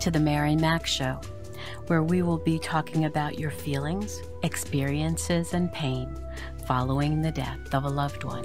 to the Mary Mac Show, where we will be talking about your feelings, experiences, and pain following the death of a loved one.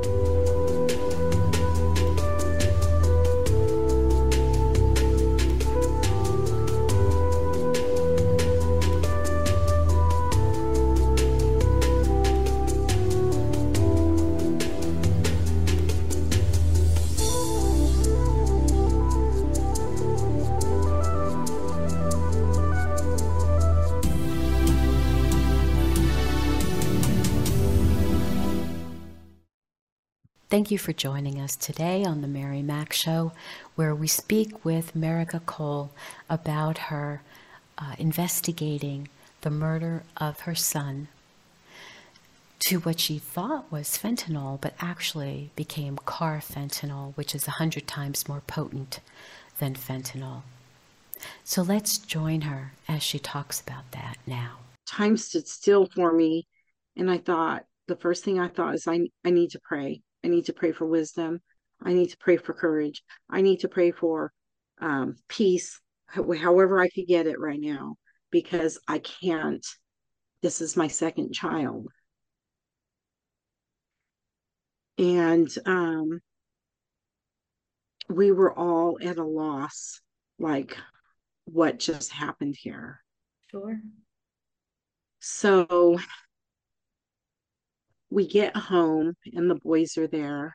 Thank you for joining us today on the Mary Mac Show, where we speak with Merica Cole about her investigating the murder of her son to what she thought was fentanyl, but actually became carfentanil, which is 100 times more potent than fentanyl. So let's join her as she talks about that now. Time stood still for me, and I thought, the first thing I thought is I need to pray. I need to pray for wisdom. I need to pray for courage. I need to pray for peace, however I could get it right now, because I can't. This is my second child. And we were all at a loss, like, what just happened here? Sure. So we get home and the boys are there.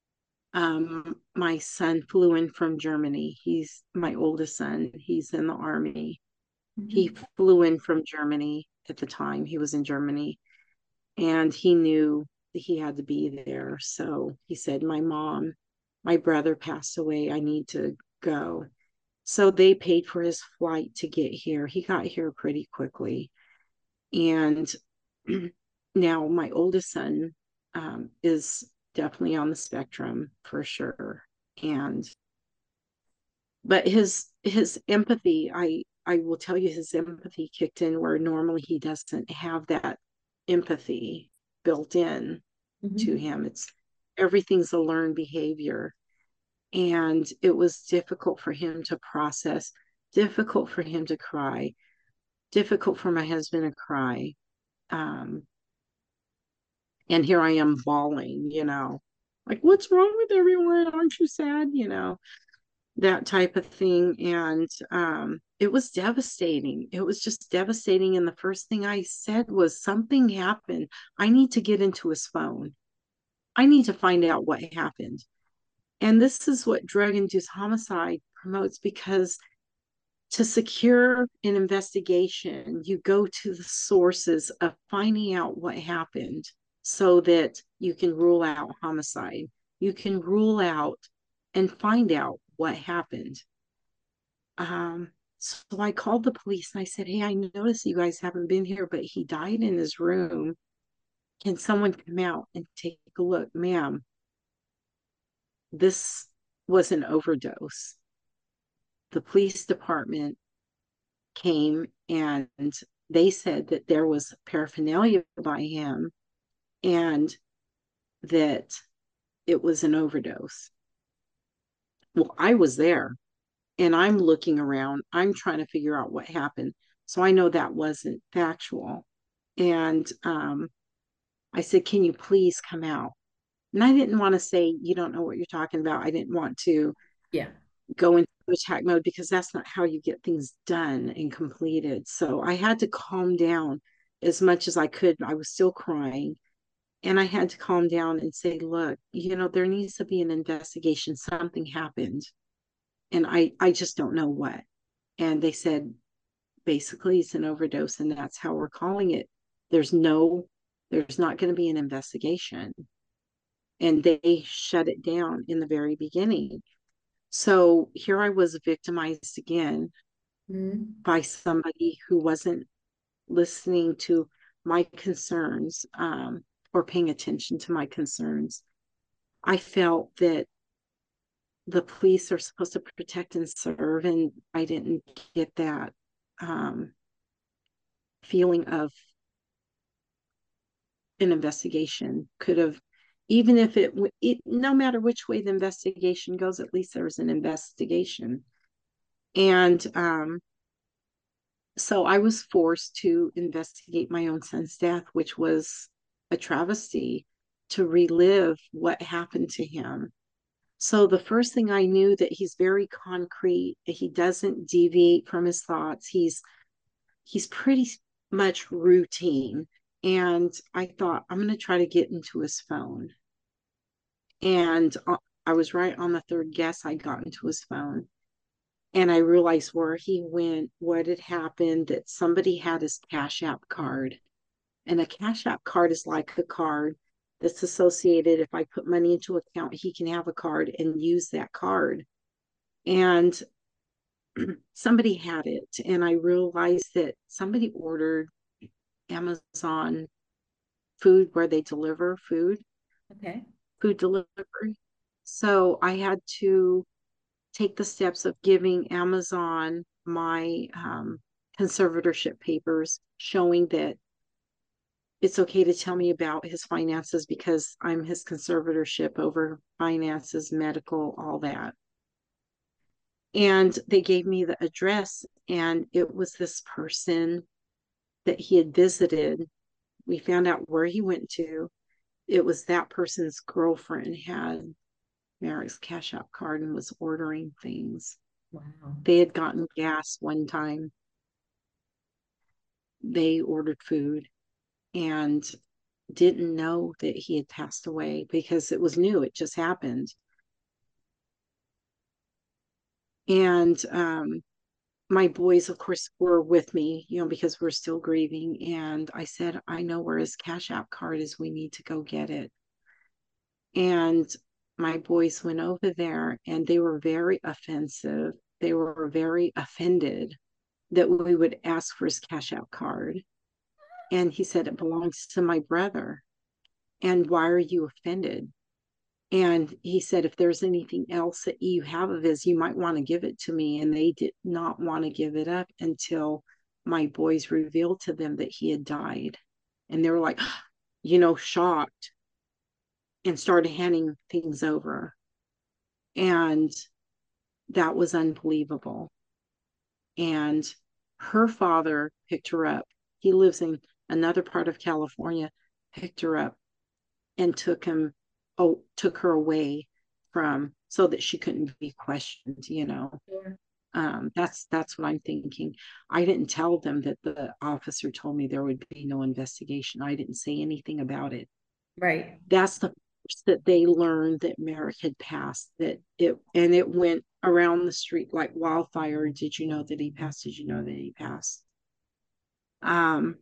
My son flew in from Germany. He's my oldest son. He's in the army. Mm-hmm. He flew in from Germany at the time. He was in Germany, and he knew that he had to be there. So he said, my brother passed away. I need to go. So they paid for his flight to get here. He got here pretty quickly. And now my oldest son is definitely on the spectrum for sure. But his empathy, I will tell you, his empathy kicked in where normally he doesn't have that empathy built in to him. Everything's a learned behavior. And it was difficult for him to process, difficult for him to cry, difficult for my husband to cry. And here I am bawling, like, what's wrong with everyone? Aren't you sad? That type of thing. And it was devastating. It was just devastating. And the first thing I said was, something happened. I need to get into his phone. I need to find out what happened. And this is what drug-induced homicide promotes, because to secure an investigation, you go to the sources of finding out what happened so that you can rule out homicide. You can rule out and find out what happened. So I called the police and I said, hey, I noticed you guys haven't been here, but he died in his room. Can someone come out and take a look? Ma'am, this was an overdose. The police department came and they said that there was paraphernalia by him and that it was an overdose. Well, I was there and I'm looking around. I'm trying to figure out what happened. So I know that wasn't factual. And I said, can you please come out? And I didn't want to say, you don't know what you're talking about. I didn't want to go into attack mode, because that's not how you get things done and completed. So I had to calm down as much as I could. I was still crying. And I had to calm down and say, look, there needs to be an investigation. Something happened. And I just don't know what. And they said, basically, it's an overdose, and that's how we're calling it. There's not going to be an investigation. And they shut it down in the very beginning. So here I was victimized again by somebody who wasn't listening to my concerns or paying attention to my concerns. I felt that the police are supposed to protect and serve, and I didn't get that feeling of an investigation. Could have, even if it, no matter which way the investigation goes, at least there was an investigation. And so I was forced to investigate my own son's death, which was a travesty, to relive what happened to him. So the first thing I knew that he's very concrete. He doesn't deviate from his thoughts. He's pretty much routine. And I thought, I'm going to try to get into his phone. And I was right on the third guess. I got into his phone and I realized where he went, what had happened, that somebody had his Cash App card. And a Cash App card is like a card that's associated. If I put money into an account, he can have a card and use that card. And somebody had it. And I realized that somebody ordered Amazon food where they deliver Okay. food delivery. So I had to take the steps of giving Amazon my conservatorship papers, showing that it's okay to tell me about his finances because I'm his conservatorship over finances, medical, all that. And they gave me the address, and it was this person that he had visited. We found out where he went to. It was that person's girlfriend had Merrick's Cash App card and was ordering things. Wow. They had gotten gas one time. They ordered food and didn't know that he had passed away because it was new. It just happened. And my boys, of course, were with me, because we're still grieving. And I said, I know where his Cash App card is. We need to go get it. And my boys went over there and they were very offensive. They were very offended that we would ask for his Cash App card. And he said, it belongs to my brother. And why are you offended? And he said, if there's anything else that you have of his, you might want to give it to me. And they did not want to give it up until my boys revealed to them that he had died. And they were like, shocked, and started handing things over. And that was unbelievable. And her father picked her up. He lives in another part of California, picked her up and took her away from, so that she couldn't be questioned. Sure. That's what I'm thinking. I didn't tell them that the officer told me there would be no investigation. I didn't say anything about it. Right. That's the first that they learned that Merrick had passed, it went around the street like wildfire. Did you know that he passed? Did you know that he passed? Um,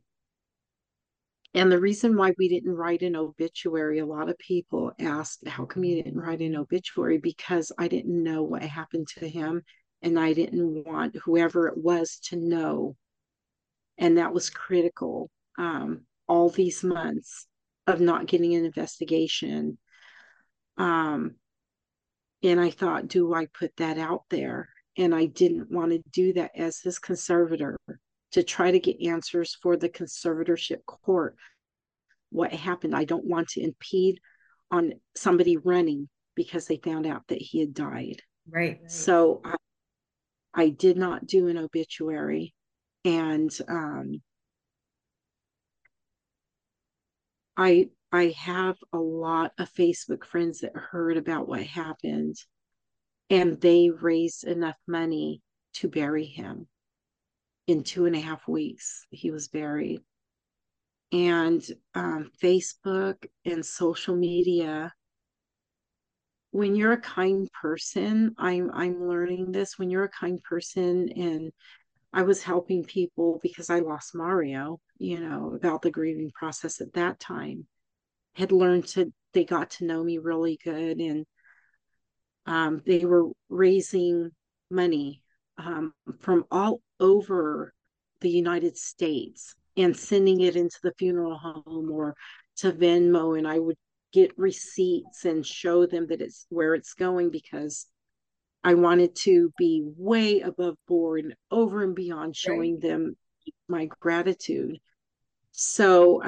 And the reason why we didn't write an obituary, a lot of people asked, how come you didn't write an obituary? Because I didn't know what happened to him. And I didn't want whoever it was to know. And that was critical. All these months of not getting an investigation. Um, and I thought, do I put that out there? And I didn't want to do that as his conservator, to try to get answers for the conservatorship court. What happened? I don't want to impede on somebody running because they found out that he had died. Right. So I did not do an obituary. And I have a lot of Facebook friends that heard about what happened, and they raised enough money to bury him. In 2.5 weeks, he was buried. And Facebook and social media, when you're a kind person, I'm learning this. When you're a kind person, and I was helping people because I lost Mario, about the grieving process at that time. Had learned to They got to know me really good, and they were raising money from all over the United States and sending it into the funeral home or to Venmo. And I would get receipts and show them that it's where it's going, because I wanted to be way above board and over and beyond, Right. showing them my gratitude. So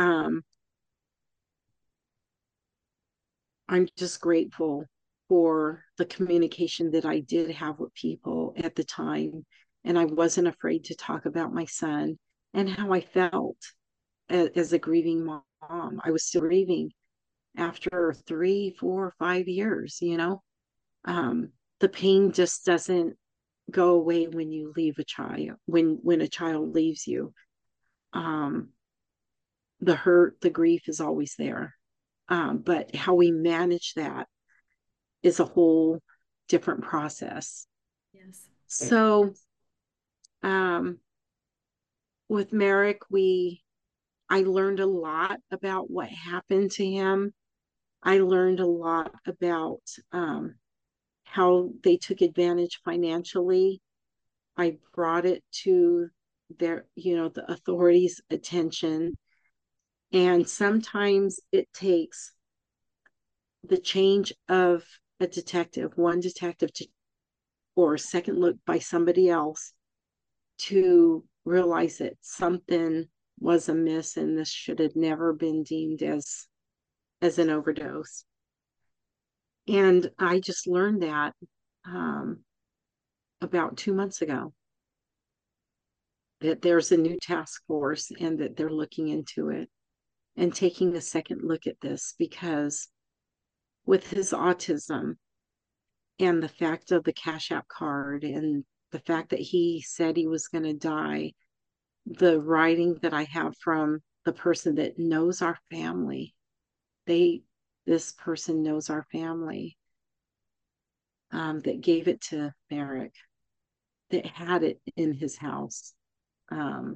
I'm just grateful for the communication that I did have with people at the time. And I wasn't afraid to talk about my son and how I felt as a grieving mom. I was still grieving after 3, 4, 5 years, um, the pain just doesn't go away when you leave a child, when a child leaves you. Um, the hurt, the grief is always there. But how we manage that is a whole different process. Yes. So um, with Merrick, I learned a lot about what happened to him. I learned a lot about how they took advantage financially. I brought it to the authorities' attention. And sometimes it takes the change of a detective, one detective or a second look by somebody else to realize that something was amiss and this should have never been deemed as an overdose. And I just learned that um, about 2 months ago, that there's a new task force and that they're looking into it and taking a second look at this, because with his autism and the fact of the Cash App card and the fact that he said he was going to die, the writing that I have from the person that knows our family, they this person knows our family, that gave it to Merrick, that had it in his house. Um,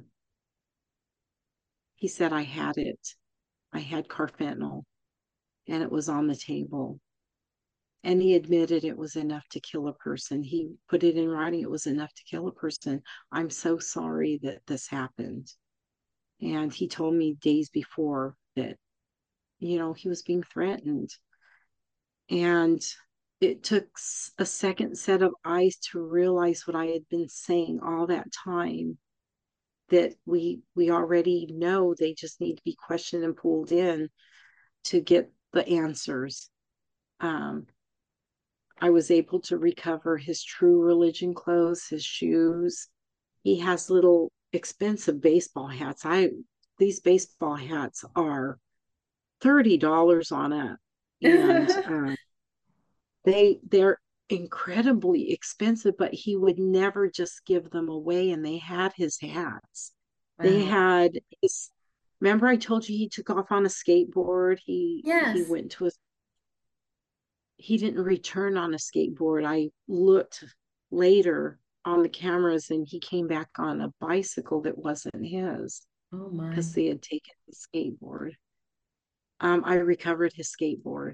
he said, I had it. I had carfentanil and it was on the table. And he admitted it was enough to kill a person. He put it in writing, it was enough to kill a person. I'm so sorry that this happened. And he told me days before that, he was being threatened. And it took a second set of eyes to realize what I had been saying all that time, that we already know they just need to be questioned and pulled in to get the answers. Um, I was able to recover his true religion clothes, his shoes. He has little expensive baseball hats. These baseball hats are $30 on it, and they're incredibly expensive. But he would never just give them away, and they had his hats. They Wow. had his. Remember, I told you he took off on a skateboard. He Yes. went to a he didn't return on a skateboard. I looked later on the cameras and he came back on a bicycle that wasn't his Oh my. because they had taken his skateboard. I recovered his skateboard.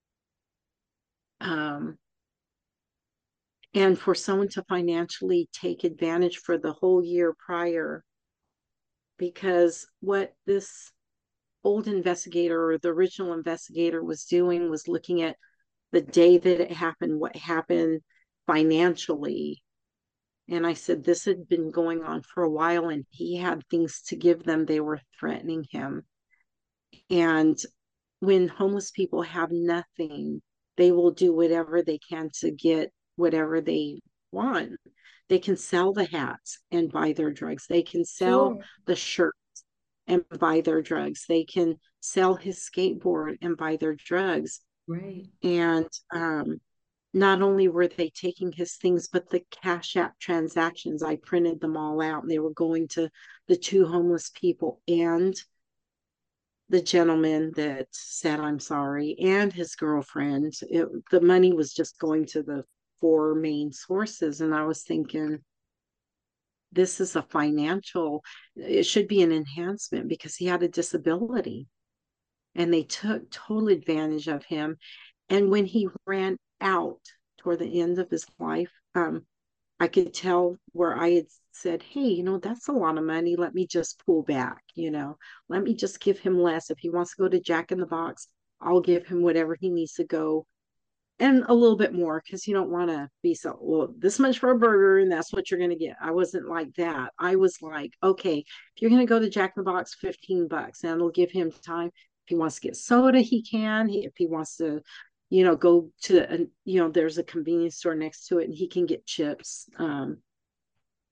Um, and for someone to financially take advantage for the whole year prior, because what this old investigator or the original investigator was doing was looking at the day that it happened, what happened financially. And I said, this had been going on for a while and he had things to give them. They were threatening him. And when homeless people have nothing, they will do whatever they can to get whatever they want. They can sell the hats and buy their drugs. They can sell Sure. the shirts and buy their drugs. They can sell his skateboard and buy their drugs. Right. And not only were they taking his things, but the Cash App transactions, I printed them all out and they were going to the two homeless people and the gentleman that said, I'm sorry, and his girlfriend. The money was just going to the four main sources. And I was thinking, this is it should be an enhancement because he had a disability and they took total advantage of him. And when he ran out toward the end of his life, I could tell where I had said, hey, that's a lot of money. Let me just pull back, let me just give him less. If he wants to go to Jack in the Box, I'll give him whatever he needs to go and a little bit more because you don't want to be so, well, this much for a burger and that's what you're going to get. I wasn't like that. I was like, okay, if you're going to go to Jack in the Box, $15, and it'll give him time. If he wants to get soda, he can. If he wants to, go to, there's a convenience store next to it and he can get chips.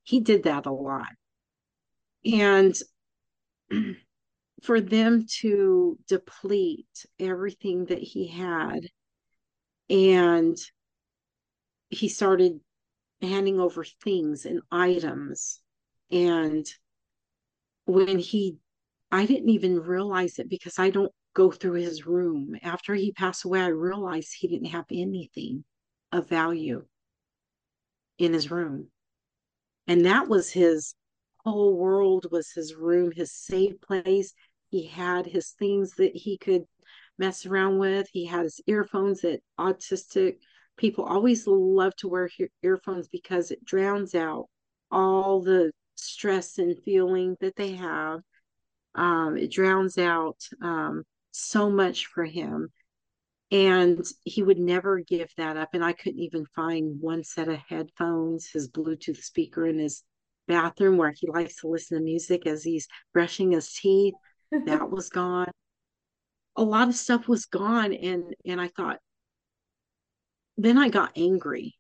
He did that a lot. And for them to deplete everything that he had, and he started handing over things and items. And when he, I didn't even realize it because I don't go through his room. After he passed away, I realized he didn't have anything of value in his room. And that was his whole world, was his room, his safe place. He had his things that he could mess around with. He had his earphones that autistic people always love to wear earphones because it drowns out all the stress and feeling that they have. It drowns out so much for him. And he would never give that up. And I couldn't even find one set of headphones, his Bluetooth speaker in his bathroom where he likes to listen to music as he's brushing his teeth. That was gone. A lot of stuff was gone. And I thought, then I got angry.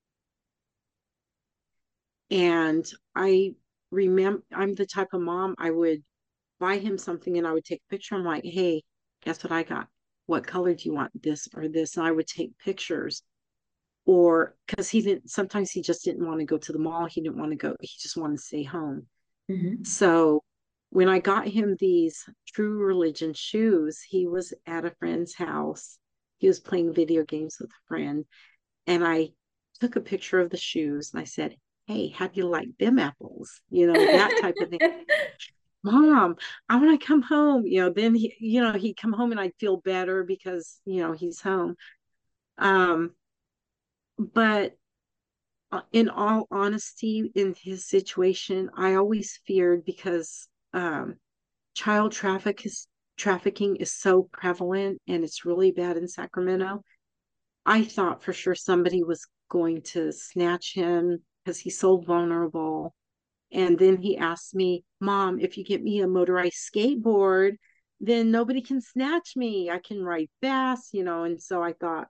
And I remember, I'm the type of mom, I would buy him something and I would take a picture. I'm like, hey, guess what I got? What color do you want? This or this? And I would take pictures. Or because he didn't, sometimes he just didn't want to go to the mall. He didn't want to go, he just wanted to stay home. Hmm. So when I got him these True Religion shoes, he was at a friend's house. He was playing video games with a friend. And I took a picture of the shoes and I said, hey, how do you like them apples? That type of thing. Mom, I want to come home. Then he'd come home and I'd feel better because, he's home. Um, but in all honesty, in his situation, I always feared because child trafficking is so prevalent and it's really bad in Sacramento. I thought for sure somebody was going to snatch him because he's so vulnerable. And then he asked me, Mom, if you get me a motorized skateboard, then nobody can snatch me. I can ride fast. And so I thought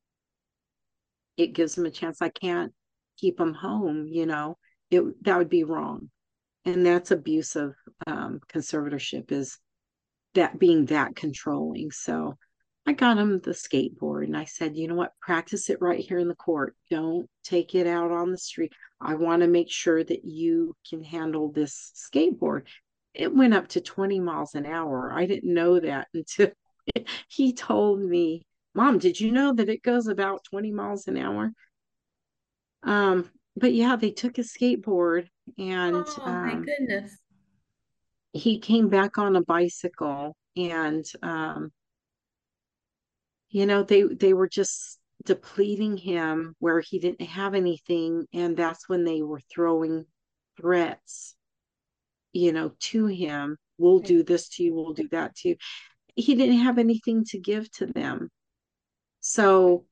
it gives him a chance. I can't keep him home. That would be wrong. And that's abusive conservatorship, is that being that controlling. So I got him the skateboard and I said, you know what, practice it right here in the court. Don't take it out on the street. I want to make sure that you can handle this skateboard. It went up to 20 miles an hour. I didn't know that until he told me, Mom, did you know that it goes about 20 miles an hour? But yeah, they took his skateboard and Oh my goodness. he came back on a bicycle and they were just depleting him where he didn't have anything, and that's when they were throwing threats, to him. We'll do this to you, we'll do that to you. He didn't have anything to give to them. So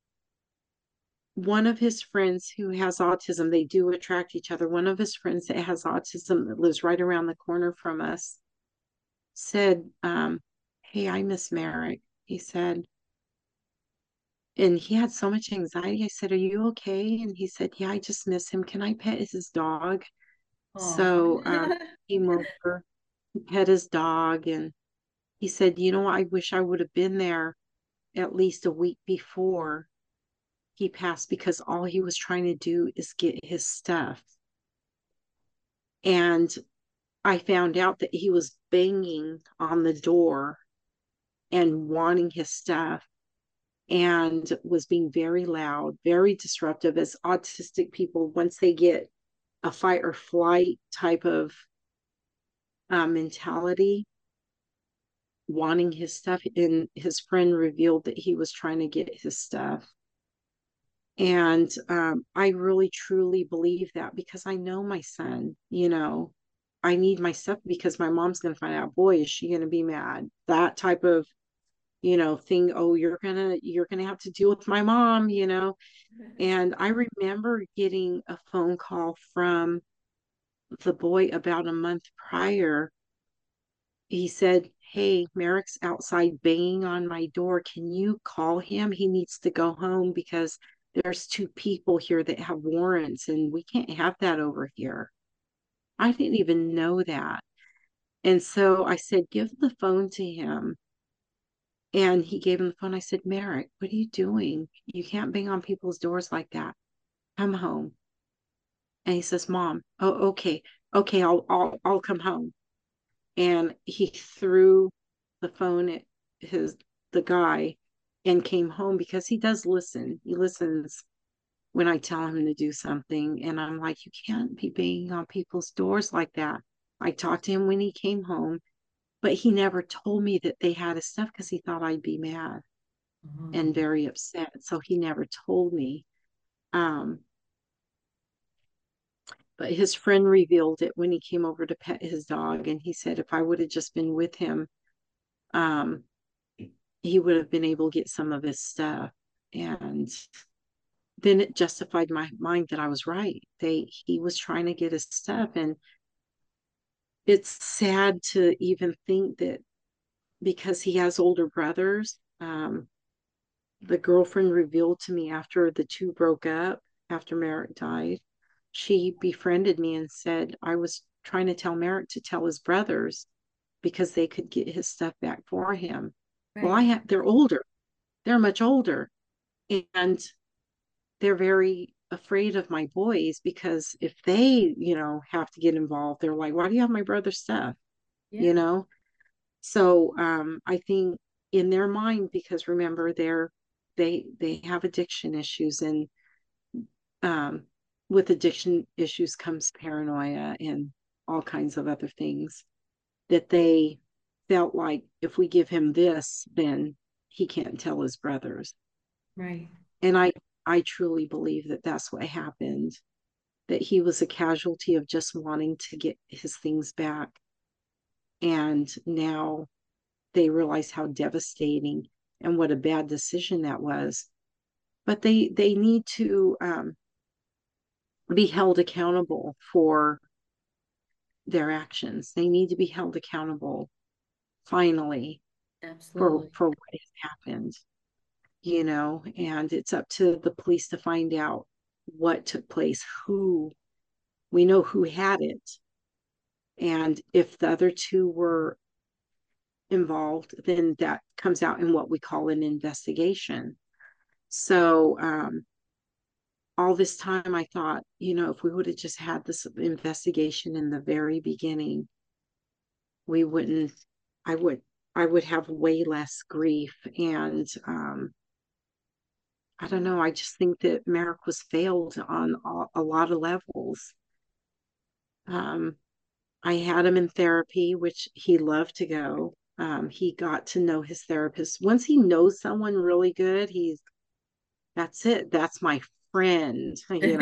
one of his friends who has autism, they do attract each other. One of his friends that has autism that lives right around the corner from us said, hey, I miss Merrick. He said, and he had so much anxiety. I said, are you okay? And he said, yeah, I just miss him. Can I pet his dog? Oh. So he came over, he pet his dog, and he said, I wish I would have been there at least a week before he passed because all he was trying to do is get his stuff. And I found out that he was banging on the door and wanting his stuff and was being very loud, very disruptive, as autistic people, once they get a fight or flight type of mentality, wanting his stuff. And his friend revealed that he was trying to get his stuff. And I really truly believe that because I know my son. I need my stuff because my mom's going to find out, boy, is she going to be mad. That type of, thing. Oh, you're going to have to deal with my mom. And I remember getting a phone call from the boy about a month prior. He said, hey, Merrick's outside banging on my door. Can you call him? He needs to go home because there's two people here that have warrants and we can't have that over here. I didn't even know that. And so I said, give the phone to him. And he gave him the phone. I said, Merrick, what are you doing? You can't bang on people's doors like that. Come home. And he says, Mom, oh, okay, okay, I'll come home. And he threw the phone at the guy and came home because he does listen. He listens when I tell him to do something. And I'm like, you can't be banging on people's doors like that. I talked to him when he came home, but he never told me that they had his stuff because he thought I'd be mad and Mm. very upset. So he never told me. Um, but his friend revealed it when he came over to pet his dog. And he said, if I would have just been with him, um, he would have been able to get some of his stuff. And then it justified my mind that I was right. He was trying to get his stuff. And it's sad to even think that because he has older brothers, the girlfriend revealed to me after the two broke up, after Merrick died, she befriended me and said I was trying to tell Merrick to tell his brothers because they could get his stuff back for him. Well, Right. they're older. They're much older. And they're very afraid of my boys because if they, have to get involved, they're like, why do you have my brother's stuff? You Yeah. know? So I think in their mind, because remember they have addiction issues, and um, with addiction issues comes paranoia and all kinds of other things, that they felt like if we give him this, then he can't tell his brothers. Right. And I truly believe that that's what happened, that he was a casualty of just wanting to get his things back. And now they realize how devastating and what a bad decision that was. But they need to be held accountable for their actions. They need to be held accountable finally Absolutely. for what has happened, and it's up to the police to find out what took place, who we know who had it. And if the other two were involved, then that comes out in what we call an investigation. So all this time I thought, if we would have just had this investigation in the very beginning, we wouldn't, I would, I would have way less grief. And I don't know, I just think that Merrick was failed on a lot of levels. Um, I had him in therapy, which he loved to go. He got to know his therapist. Once he knows someone really good, that's it. That's my friend,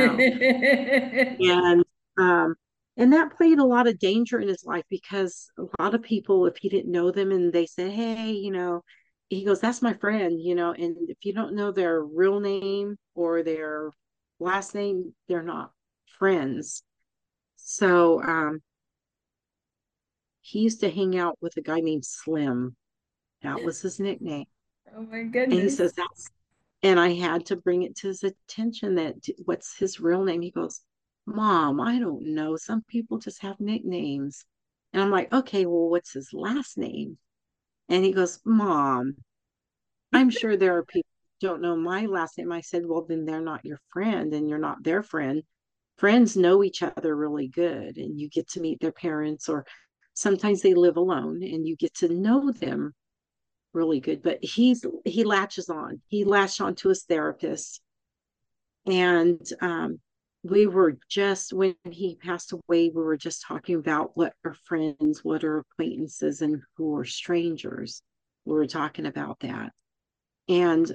and um, and that played a lot of danger in his life because a lot of people, if he didn't know them and they said, "Hey," he goes, "That's my friend," and if you don't know their real name or their last name, they're not friends. So he used to hang out with a guy named Slim. That was his nickname. Oh my And he goodness. says that's, and I had to bring it to his attention that what's his real name? He goes, Mom, I don't know. Some people just have nicknames. And I'm like, okay, well, what's his last name? And he goes, Mom, I'm sure there are people who don't know my last name. I said, well, then they're not your friend and you're not their friend. Friends know each other really good and you get to meet their parents, or sometimes they live alone and you get to know them really good. But he latches on. He latched on to his therapist. And we were just, when he passed away, we were just talking about what are friends, what are acquaintances, and who are strangers. We were talking about that. And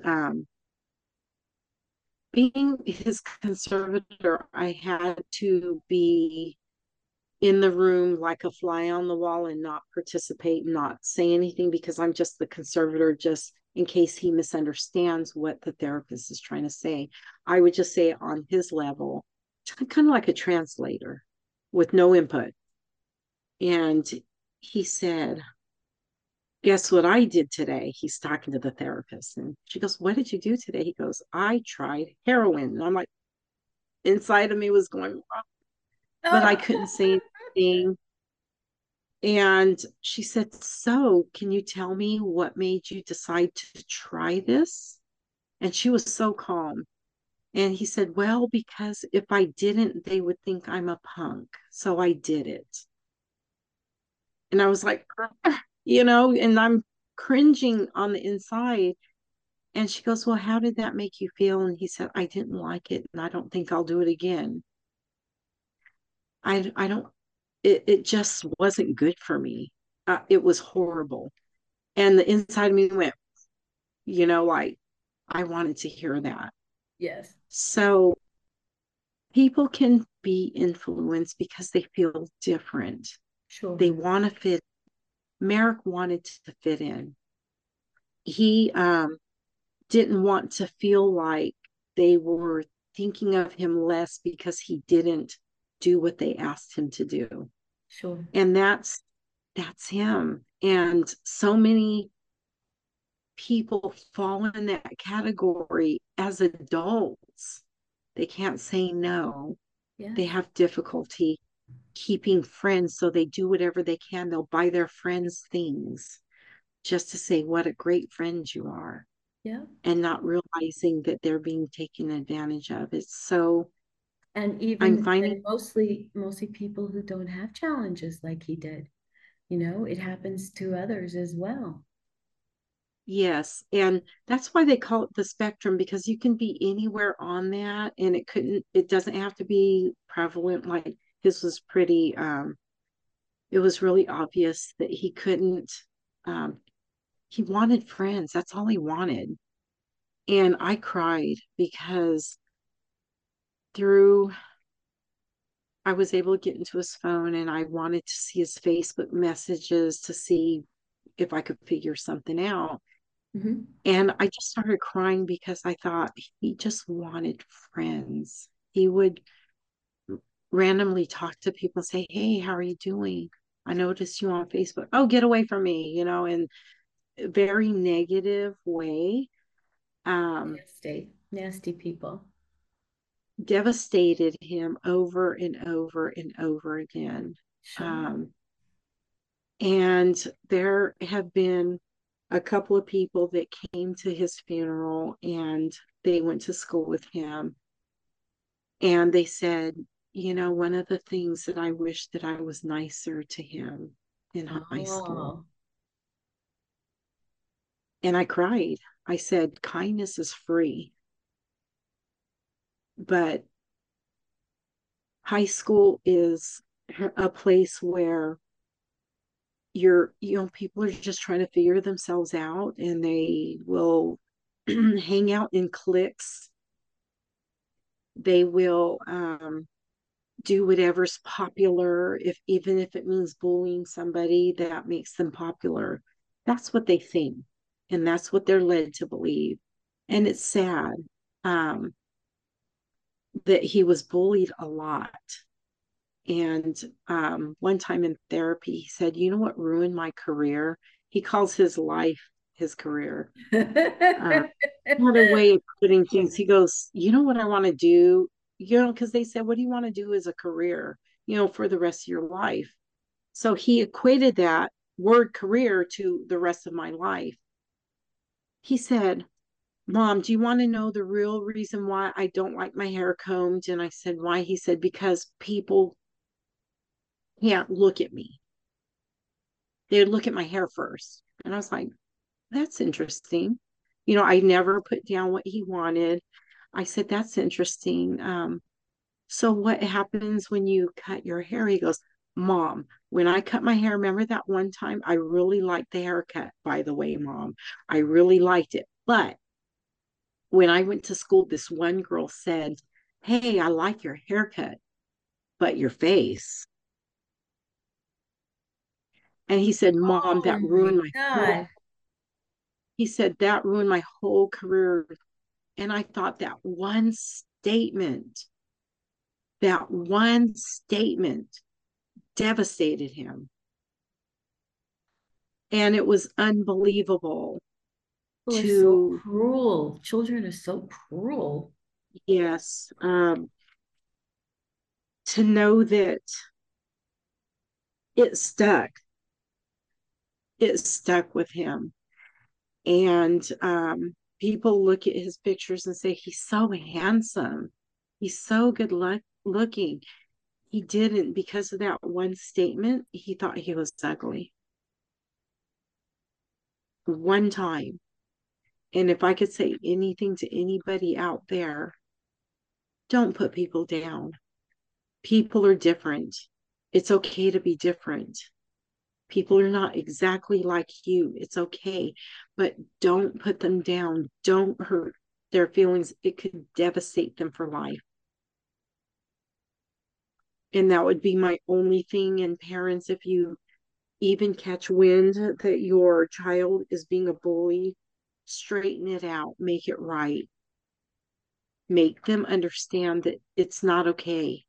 being his conservator, I had to be in the room like a fly on the wall and not participate, not say anything because I'm just the conservator, just in case he misunderstands what the therapist is trying to say. I would just say it on his level, kind of like a translator with no input. And he said, guess what I did today? He's talking to the therapist. And she goes, what did you do today? He goes, I tried heroin. And I'm like, inside of me was going, "Oh," but I Oh. couldn't say anything. And she said, so can you tell me what made you decide to try this? And she was so calm. And he said, well, because if I didn't, they would think I'm a punk. So I did it. And I was like, and I'm cringing on the inside. And she goes, well, how did that make you feel? And he said, I didn't like it. And I don't think I'll do it again. I don't, it just wasn't good for me. It was horrible. And the inside of me went, like I wanted to hear that. Yes, So people can be influenced because they feel different. sure. They want to fit. Merrick wanted to fit in. He didn't want to feel like they were thinking of him less because he didn't do what they asked him to do. Sure. And that's him. And so many people fall in that category as adults. They can't say no. They Yes. have difficulty keeping friends, so they do whatever they can. They'll buy their friends things just to say what a great friend you are, Yeah. and not realizing that they're being taken advantage of. It's so And I'm even finding. and mostly people who don't have challenges like he did. It happens to others as well. Yes, and that's why they call it the spectrum, because you can be anywhere on that, and it doesn't have to be prevalent. Like his was pretty it was really obvious that he couldn't um he wanted friends. That's all he wanted. And I cried because through I was able to get into his phone, and I wanted to see his Facebook messages to see if I could figure something out. Hmm. And I just started crying because I thought he just wanted friends. He would randomly talk to people and say, hey, how are you doing? I noticed you on Facebook. Oh, get away from me, in a very negative way. Um, Nasty, nasty people. Devastated him over and over and over again. Sure. Um, and there have been a couple of people that came to his funeral, and they went to school with him. And they said, one of the things that I wish that I was nicer to him in high school. Oh, And I cried. I said, kindness is free, but high school is a place where people are just trying to figure themselves out, and they will hang out in cliques. They will do whatever's popular, if even if it means bullying somebody that makes them popular. That's what they think, and that's what they're led to believe. And yeah. it's sad um, that he was bullied a lot. And one time in therapy, he said, you know what ruined my career? He calls his life his career. uh, Had a way of putting things. He goes, you know what I want to do? Because they said, what do you want to do as a career, for the rest of your life? So he equated that word career to the rest of my life. He said, Mom, do you want to know the real reason why I don't like my hair combed? And I said, why? He said, because people can't look at me. They would look at my hair first. And I was like, that's interesting. I never put down what he wanted. I said, that's interesting. So what happens when you cut your hair? He goes, Mom, when I cut my hair, remember that one time I really liked the haircut, by the way, Mom. I really liked it. But when I went to school, this one girl said, hey, I like your haircut, but your face. And he said, Mom, Oh that my ruined my whole, God. he said, that ruined my whole career. And I thought that one statement devastated him. And it was unbelievable People are so to, cruel. Children are so cruel. yes, to know that it stuck. It stuck with him. And people look at his pictures and say, he's so handsome. He's so looking. He didn't, because of that one statement, he thought he was ugly. One time. And if I could say anything to anybody out there, don't put people down. People are different. It's okay to be different. People are not exactly like you. It's okay. But don't put them down. Don't hurt their feelings. It could devastate them for life. And that would be my only thing. And parents, if you even catch wind that your child is being a bully, straighten it out, make it right, make them understand that it's not okay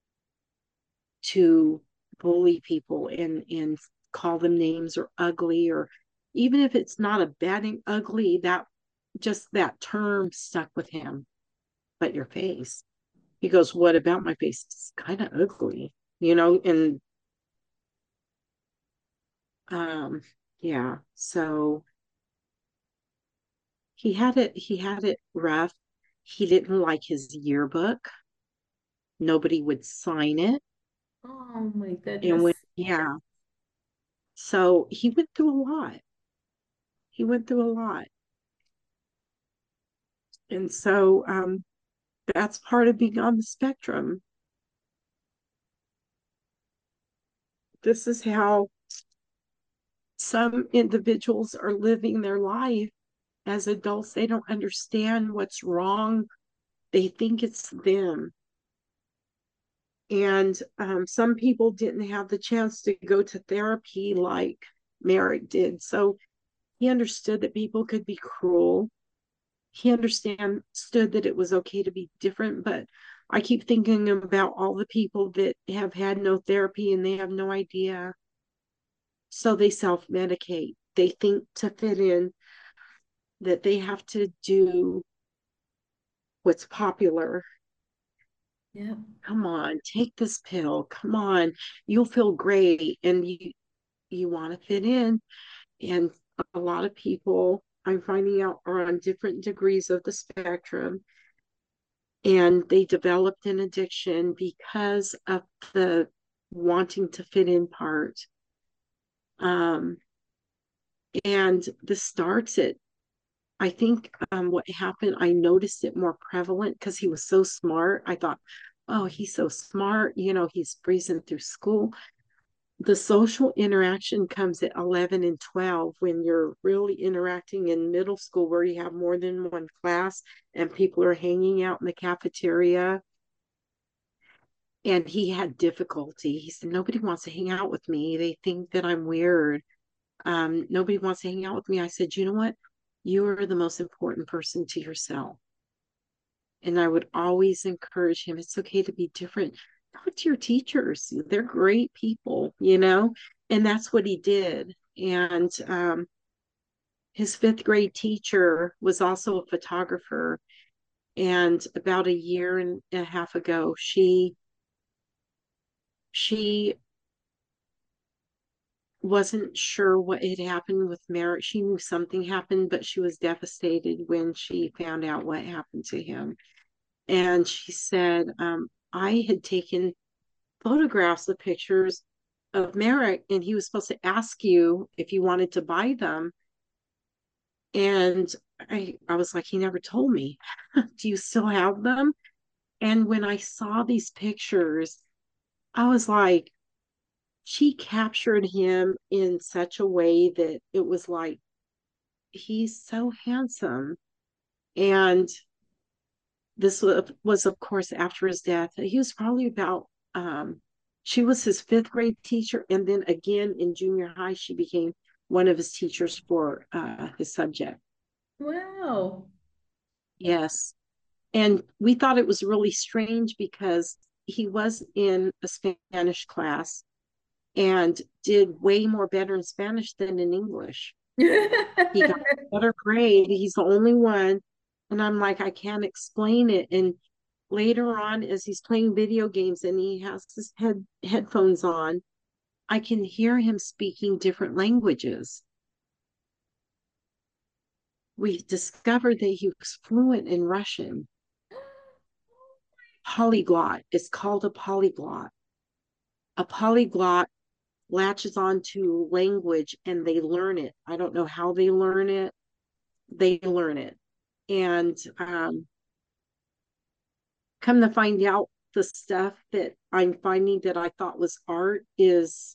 to bully people and call them names or ugly, or even if it's not a bad thing, ugly, that just that term stuck with him. But your face, he goes, what about my face? It's kind of ugly, and um yeah, so he had it rough. He didn't like his yearbook. Nobody would sign it. Oh my And when, goodness. yeah, so he went through a lot. He went through a lot. And so that's part of being on the spectrum. This is how some individuals are living their life as adults. They don't understand what's wrong. They think it's them. And some people didn't have the chance to go to therapy like Merrick did. So he understood that people could be cruel. He understood that it was okay to be different. But I keep thinking about all the people that have had no therapy and they have no idea. So they self medicate. They think to fit in that they have to do what's popular. Yeah. Come on, take this pill. Come on, you'll feel great. And you want to fit in. And a lot of people I'm finding out are on different degrees of the spectrum. And they developed an addiction because of the wanting to fit in part. Um, and this starts at, I think what happened, I noticed it more prevalent because he was so smart. I thought, oh, he's so smart. He's breezing through school. The social interaction comes at 11 and 12 when you're really interacting in middle school where you have more than one class and people are hanging out in the cafeteria. And he had difficulty. He said, nobody wants to hang out with me. They think that I'm weird. Nobody wants to hang out with me. I said, you know what? You are the most important person to yourself. And I would always encourage him. It's okay to be different. Talk to your teachers. They're great people. And that's what he did. And his fifth grade teacher was also a photographer. And about a year and a half ago, she wasn't sure what had happened with Merrick. She knew something happened, but she was devastated when she found out what happened to him. And she said, I had taken photographs of pictures of Merrick, and he was supposed to ask you if you wanted to buy them. And I was like, he never told me. Do you still have them? And when I saw these pictures, I was like, she captured him in such a way that it was like, he's so handsome. And this was, of course, after his death. He was probably about, she was his fifth grade teacher. And then again in junior high, she became one of his teachers for his subject. Wow. Yes. And we thought it was really strange because he was in a Spanish class and did way more better in Spanish than in English. He got a better grade. He's the only one. And I'm like, I can't explain it. And later on, as he's playing video games and he has his headphones on, I can hear him speaking different languages. We discovered that he was fluent in Russian. Polyglot. It's called a polyglot. A polyglot latches onto language and they learn it. I don't know how they learn it. They learn it. And come to find out, the stuff that I'm finding that I thought was art is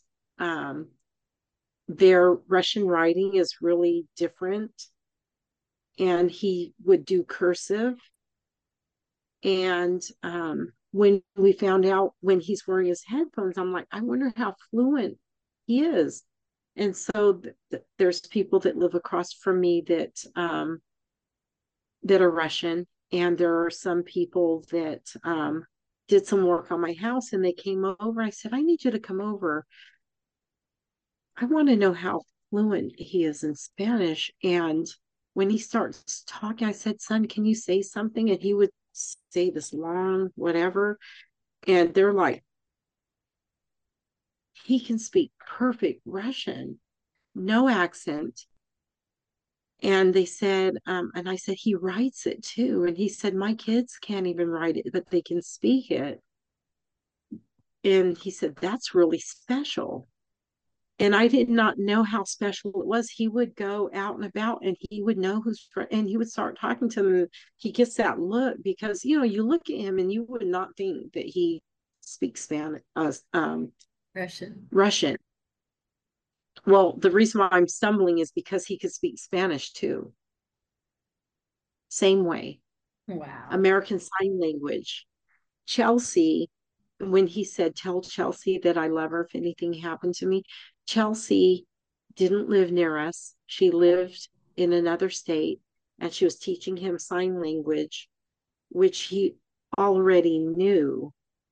their Russian writing is really different. And he would do cursive. And when we found out when he's wearing his headphones, I'm like, I wonder how fluent he is. And so there's people that live across from me that are Russian, and there are some people that did some work on my house, and they came over. I said, I need you to come over. I want to know how fluent he is in Spanish. And when he starts talking, I said, son, can you say something? And he would say this long whatever. And they're like, he can speak perfect Russian, no accent. And they said, and I said, he writes it too. And he said, my kids can't even write it, but they can speak it. And he said, that's really special. And I did not know how special it was. He would go out and about and he would know and he would start talking to them. He gets that look because, you look at him and you would not think that he speaks Spanish, Russian. Well, the reason why I'm stumbling is because he could speak Spanish too. Same way. Wow. American Sign Language. Chelsea, when he said, tell Chelsea that I love her if anything happened to me, Chelsea didn't live near us. She lived in another state and she was teaching him sign language, which he already knew.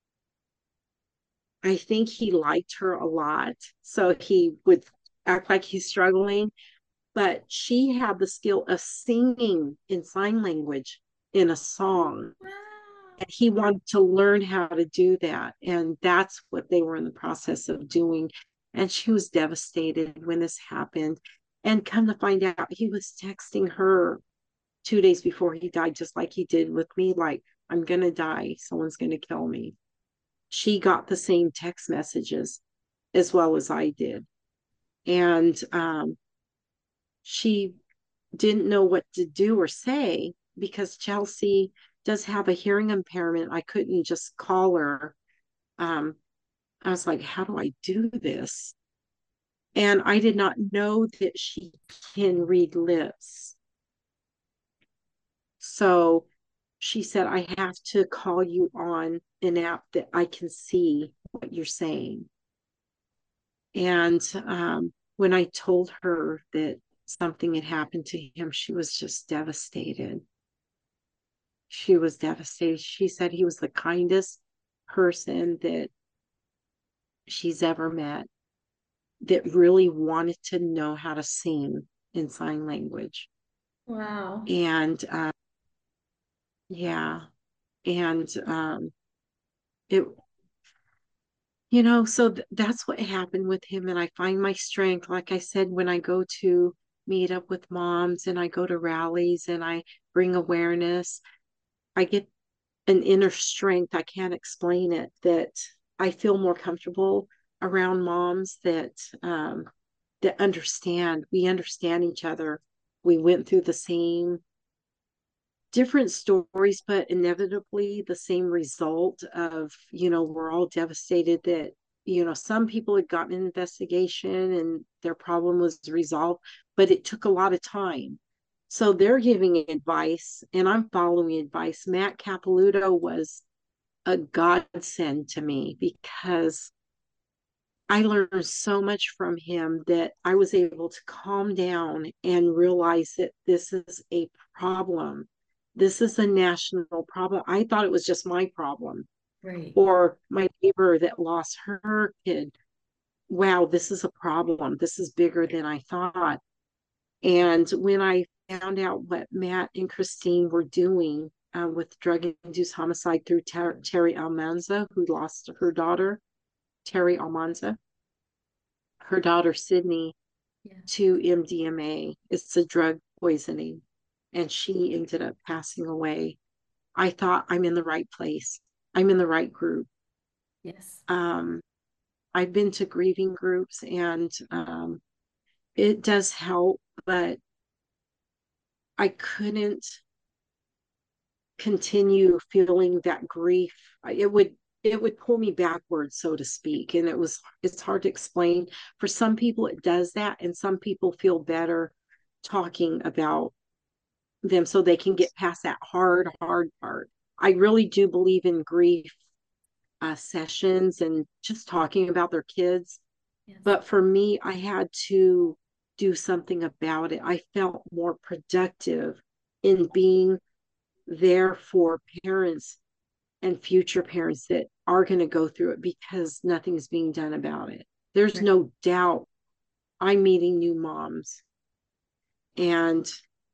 I think he liked her a lot. So he would act like he's struggling, but she had the skill of singing in sign language in a song. And he wanted to learn how to do that. And that's what they were in the process of doing. And she was devastated when this happened. And come to find out, he was texting her 2 days before he died, just like he did with me, like, I'm going to die. Someone's going to kill me. She got the same text messages as well as I did. And she didn't know what to do or say because Chelsea does have a hearing impairment. I couldn't just call her. I was like, how do I do this? And I did not know that she can read lips. So she said, I have to call you on an app that I can see what you're saying. And when I told her that something had happened to him, she was just devastated. She was devastated. She said he was the kindest person that she's ever met, that really wanted to know how to sing in sign language. Wow. And yeah, and it, so that's what happened with him. And I find my strength, like I said, when I go to meet up with moms and I go to rallies and I bring awareness, I get an inner strength. I can't explain it, that I feel more comfortable around moms that understand. We understand each other. We went through the same different stories, but inevitably the same result of, we're all devastated that, some people had gotten an investigation and their problem was resolved, but it took a lot of time. So they're giving advice and I'm following advice. Matt Capilouto was a godsend to me because I learned so much from him that I was able to calm down and realize that this is a problem. This is a national problem. I thought it was just my problem Right. or my neighbor that lost her kid. wow, this is a problem. This is bigger than I thought. And when I found out what Matt and Christine were doing with drug-induced homicide through Terry Almanza, who lost her daughter, Terry Almanza, her daughter Sydney, Yeah. to MDMA. It's a drug poisoning, and she ended up passing away. I thought, I'm in the right place. I'm in the right group. Yes. Um, I've been to grieving groups, and it does help, but I couldn't continue feeling that grief. It would pull me backwards, so to speak. And it's hard to explain. For some people it does that, and some people feel better talking about them so they can get past that hard part. I really do believe in grief sessions and just talking about their kids. Yes. But for me, I had to do something about it. I felt more productive in being there for parents and future parents that are going to go through it because nothing is being done about it. There's Right. no doubt I'm meeting new moms, and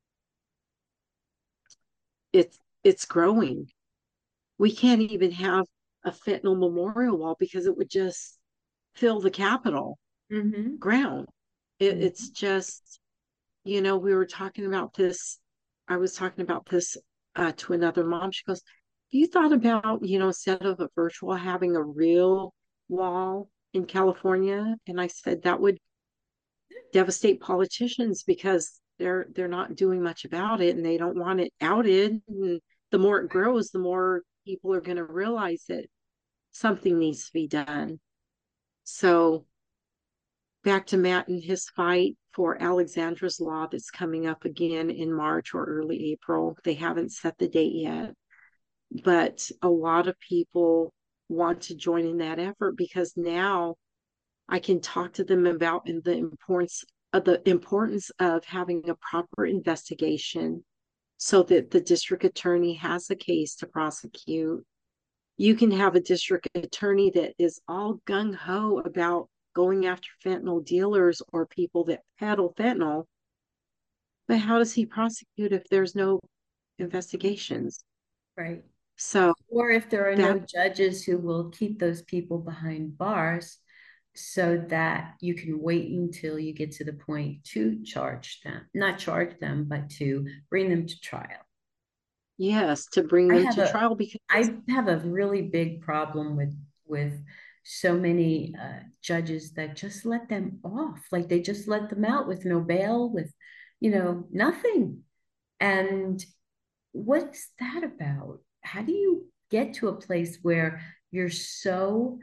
it's growing. We can't even have a fentanyl memorial wall because it would just fill the Capitol Mm-hmm. ground. It's just, we were talking about this. I was talking about this to another mom. She goes, "Have you thought about, instead of a virtual, having a real wall in California?" And I said that would devastate politicians because they're not doing much about it and they don't want it outed. And the more it grows, the more people are going to realize that something needs to be done. So back to Matt and his fight for Alexandra's Law that's coming up again in March or early April. They haven't set the date yet, but a lot of people want to join in that effort because now I can talk to them about the importance of having a proper investigation so that the district attorney has a case to prosecute. You can have a district attorney that is all gung ho about going after fentanyl dealers or people that peddle fentanyl, but how does he prosecute if there's no investigations? Right. So Or if there are that, no judges who will keep those people behind bars so that you can wait until you get to the point to charge them, not charge them, but to bring them to trial. yes, to bring I them have to a trial because, I have a really big problem with so many judges that just let them off, like they just let them out with no bail, with nothing. And what is that about? How do you get to a place where you're so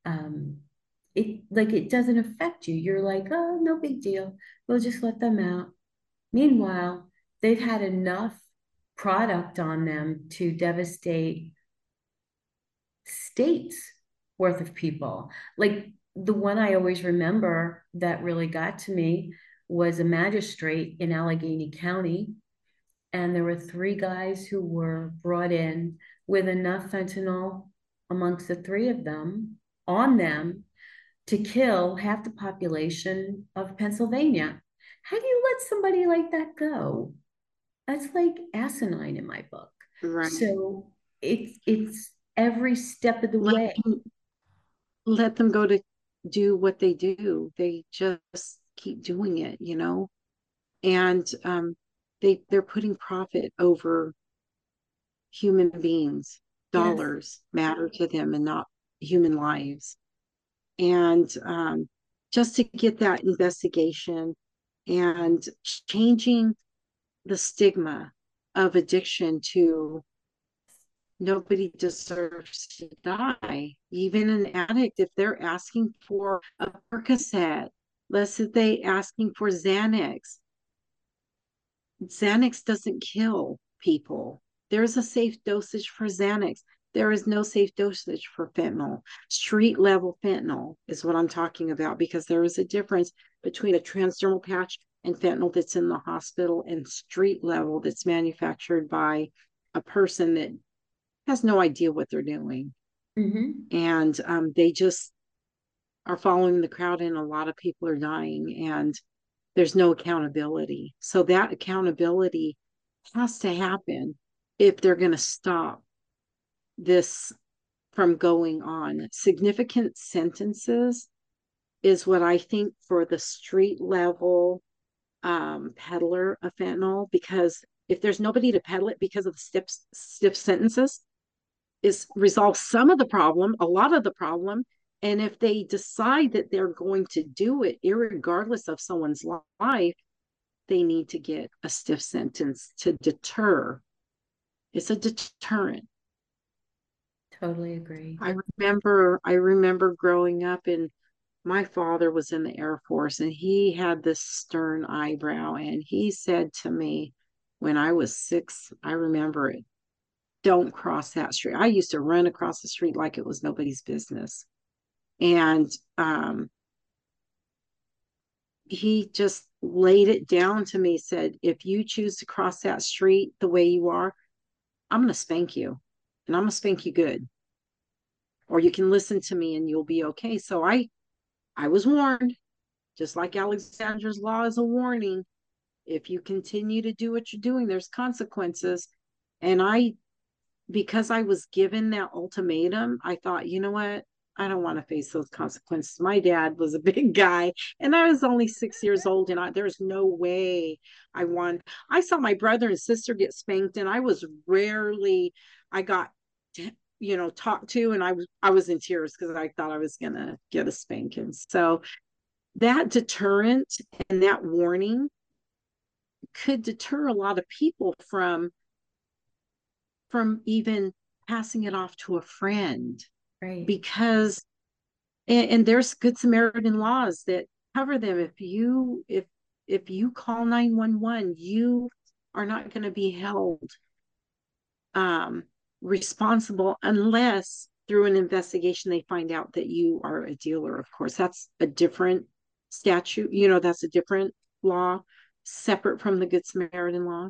it doesn't affect you? You're like, oh, no big deal. We'll just let them out. Meanwhile, they've had enough product on them to devastate states worth of people. Like the one I always remember that really got to me was a magistrate in Allegheny County, and there were three guys who were brought in with enough fentanyl amongst the three of them on them to kill half the population of Pennsylvania. How do you let somebody like that go? That's like asinine in my book. right, So it's every step of the let way. them, let them go to do what they do. They just keep doing it. And they're putting profit over human beings. Yes. Dollars matter to them and not human lives. And just to get that investigation and changing the stigma of addiction to nobody deserves to die. Even an addict, if they're asking for a Percocet, let's say they asking for Xanax. Xanax doesn't kill people. There's a safe dosage for Xanax. There is no safe dosage for fentanyl. Street level fentanyl is what I'm talking about because there is a difference between a transdermal patch and fentanyl that's in the hospital and street level that's manufactured by a person that has no idea what they're doing. Mm-hmm. And they just are following the crowd and a lot of people are dying and there's no accountability. So that accountability has to happen if they're going to stop this from going on. Significant sentences is what I think for the street level peddler of fentanyl, because if there's nobody to peddle it because of the stiff sentences, is resolve some of the problem, a lot of the problem. And if they decide that they're going to do it, irregardless of someone's life, they need to get a stiff sentence to deter. It's a deterrent. Totally agree. I remember growing up, and my father was in the Air Force and he had this stern eyebrow, and he said to me when I was 6, I remember it, don't cross that street. I used to run across the street like it was nobody's business. And he just laid it down to me, said, if you choose to cross that street the way you are, I'm going to spank you, and I'm going to spank you good. Or you can listen to me and you'll be okay. So I was warned, just like Alexander's law is a warning. If you continue to do what you're doing, there's consequences. And because I was given that ultimatum, I thought, you know what? I don't want to face those consequences. My dad was a big guy, and I was only 6 years old, and there's no way I want. I saw my brother and sister get spanked, and I got, talked to, and I was in tears because I thought I was gonna get a spanking. So that deterrent and that warning could deter a lot of people from even passing it off to a friend. Right. Because and there's good Samaritan laws that cover them. If you call 911, you are not going to be held responsible unless through an investigation they find out that you are a dealer. Of course, that's a different statute, that's a different law separate from the Good Samaritan law.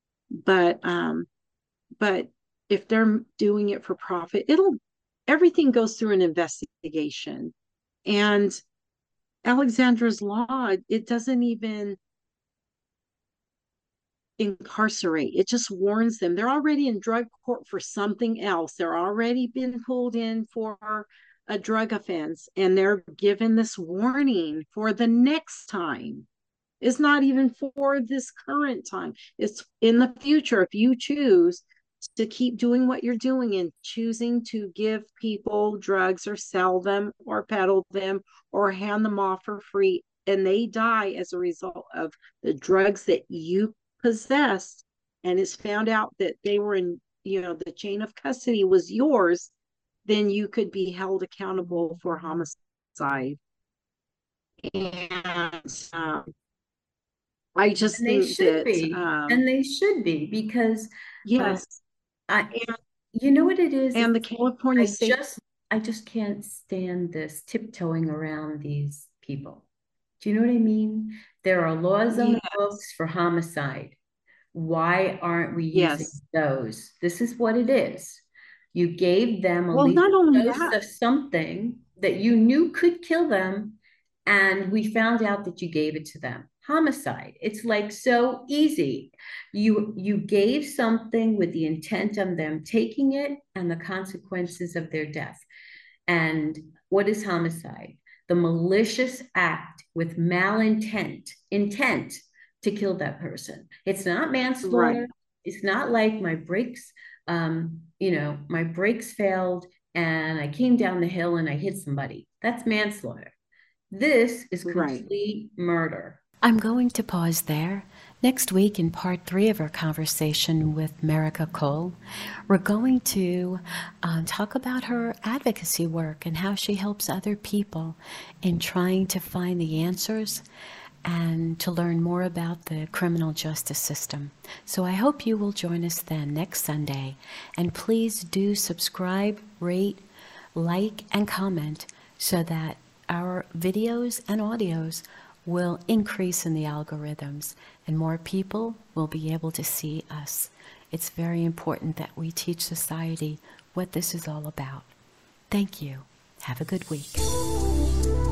But if they're doing it for profit, everything goes through an investigation. And Alexandra's law, it doesn't even incarcerate, it just warns them. They're already in drug court for something else. They're already been pulled in for a drug offense, and they're given this warning for the next time. It's not even for this current time, it's in the future. If you choose to keep doing what you're doing and choosing to give people drugs or sell them or peddle them or hand them off for free, and they die as a result of the drugs that you possessed, and it's found out that they were in, the chain of custody was yours, then you could be held accountable for homicide. And I just And they think should that, be. And they should be because yes. I, And, you know what it is? and the California I state, just can't stand this tiptoeing around these people. Do you know what I mean? There are laws on the yes, books for homicide. Why aren't we using yes. those? This is what it is. You gave them a Well, not lethal only dose that, of something that you knew could kill them, and we found out that you gave it to them. Homicide. It's like so easy. You gave something with the intent of them taking it and the consequences of their death. And what is homicide? The malicious act with intent to kill that person. It's not right, manslaughter. It's not like my brakes failed and I came down the hill and I hit somebody. That's manslaughter. This is right. complete murder. I'm going to pause there. Next week, in part 3 of our conversation with Merica Cole, we're going to talk about her advocacy work and how she helps other people in trying to find the answers and to learn more about the criminal justice system. So I hope you will join us then next Sunday. And please do subscribe, rate, like, and comment so that our videos and audios will increase in the algorithms and more people will be able to see us. It's very important that we teach society what this is all about. Thank you. Have a good week.